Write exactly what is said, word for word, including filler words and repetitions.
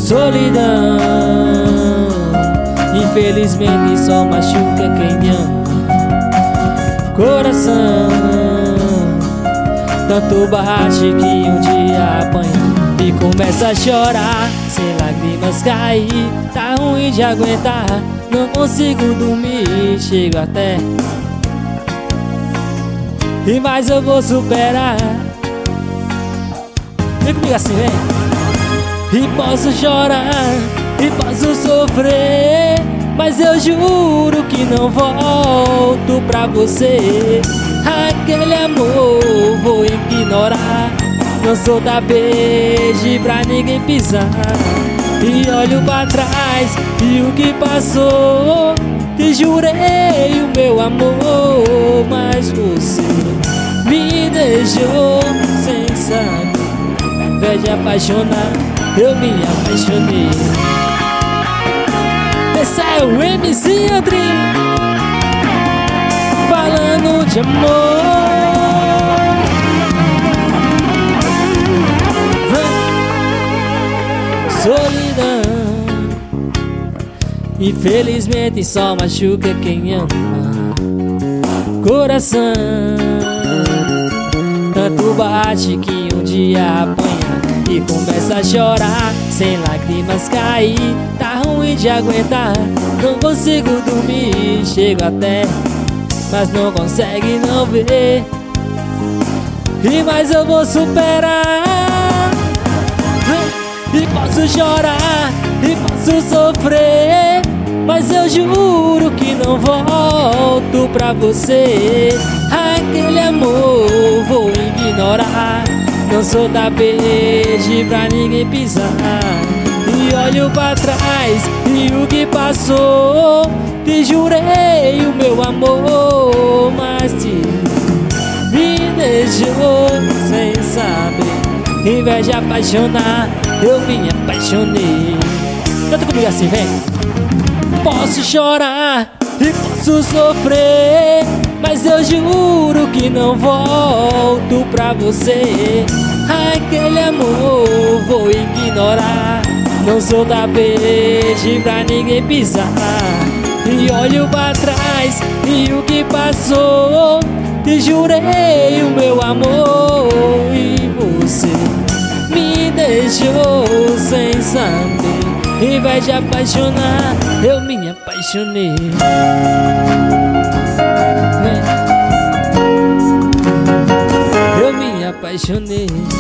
Solidão, infelizmente só machuca quem ama. Coração, tanto bate que um dia apanha e começa a chorar, sem lágrimas cair. Tá ruim de aguentar, não consigo dormir, chego até e mais eu vou superar. Vem comigo assim, vem. E posso chorar, e posso sofrer, mas eu juro que não volto pra você. Aquele amor vou ignorar, não sou da beijo pra ninguém pisar. E olho pra trás e o que passou, te jurei o meu amor, mas você me deixou sem saber. Ao invés de apaixonar, eu me apaixonei. Esse é o M C Andrinho, falando de amor. Solidão, infelizmente só machuca quem ama. Coração, tanto bate que um dia apanha e começa a chorar, sem lágrimas cair. Tá ruim de aguentar, não consigo dormir, chego até, mas não consegue não ver. E mais eu vou superar. E posso chorar, e posso sofrer, mas eu juro que não volto pra você. Aquele amor vou ignorar, não sou da beijo pra ninguém pisar. E olho pra trás e o que passou, te jurei o meu amor, mas te me deixou sem saber. Em vez de apaixonar, eu me apaixonei. Canta comigo assim, vem. Posso chorar e posso sofrer, mas eu juro que não volto pra você. Aquele amor vou ignorar, não sou da beijo pra ninguém pisar. E olho pra trás e o que passou, te jurei o meu amor, e você me deixou sem saber. Em vez de apaixonar, eu me apaixonei. Eu me apaixonei.